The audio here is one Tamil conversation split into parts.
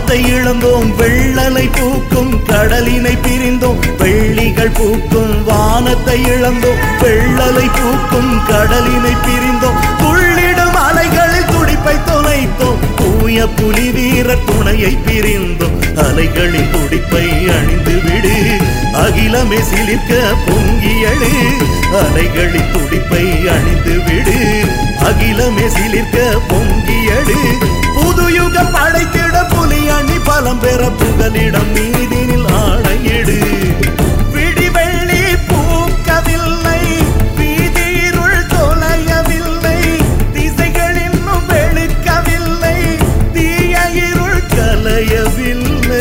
வானத்தை இழந்தோம் வெள்ளலை பூக்கும் கடலினை பிரிந்தோம் வெள்ளிகள் பூக்கும் வானத்தை இழந்தோம் வெள்ளலை பூக்கும் கடலினை பிரிந்தோம் துள்ளிடும் அலைகளில் துடிப்பை தொலைத்தோம் தூய புலி வீரர் துணையை பிரிந்தோம் அலைகளில் துடிப்பை அணிந்து விடு அகிலமே சிலிர்க்க பொங்கியடு அலைகளில் துடிப்பை அணிந்து விடு அகிலமே சிலிர்க்க பொங்கியடு புதுயுகம் படைத்திட புலி அணி பலம் பெற புகலிடம் மீதினில் ஆணையிடு விடிவெள்ளி பூக்கவில்லை வீதியிருள் தொலையவில்லை திசைகள் இன்னும் வெளுக்கவில்லை தீய இருள் கலையவில்லை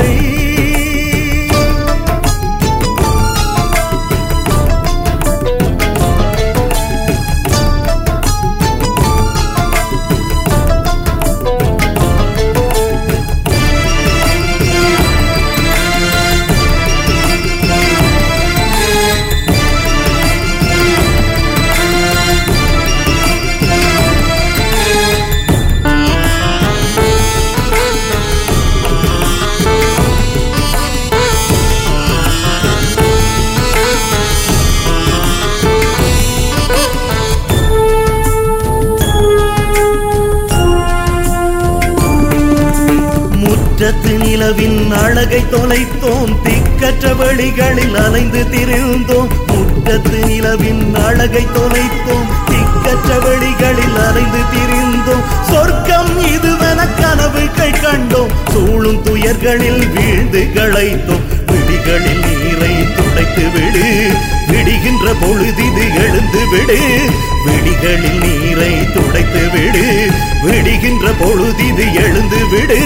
முற்றத்து நிலவின் அழகை தொலைத்தோம் திக்கற்ற வழிகளில் அலைந்து திரிந்தோம் முற்றத்து நிலவின் அழகை தொலைத்தோம் திக்கற்ற வழிகளில் அலைந்து திரிந்தோம் சொர்க்கம் இதுவென கனவுகள் கண்டோம் சூழும் துயர்களில் வீழ்ந்து களைத்தோம் விழிகளில் நீரை துடைத்து விடு விடுகின்ற பொழுதிது எழுந்து விடு விழிகளில் நீரை துடைத்து விடு விடுகின்ற பொழுதிது எழுந்து விடு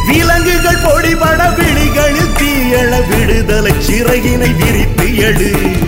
விலங்குகள் பொடிபட விழிகளில் தீயள விடுதலை சிறகினை விரித்து எடு